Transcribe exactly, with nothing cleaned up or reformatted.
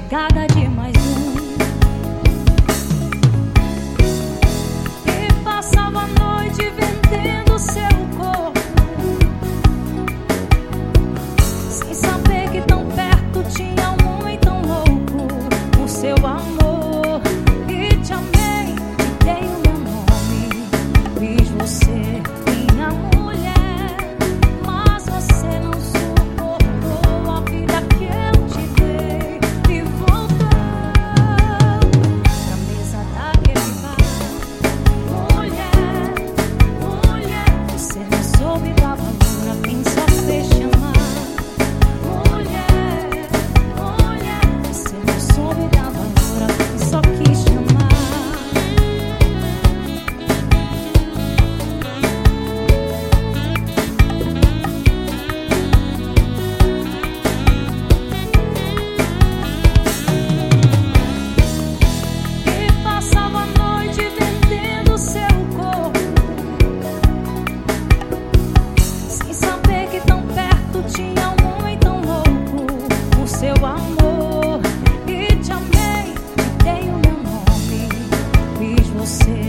chegada de mais um. E passava a noite vendendo seu corpo, sem saber que tão perto tinha um homem tão louco por seu amor. E te amei, te dei o meu nome, fiz você minha mulher, mas você não suportou a vida que eu te dei e voltou pra mesa daquele bar. Mulher, mulher, você não soube dar valor a quem só fez te amar. Mulher, mulher, você não soube dar valor a quem só quis te amar. E passava a noite vendendo seu corpo, sem saber que tão perto tinha um homem tão louco por seu amor. E te amei, te dei o meu nome, fiz você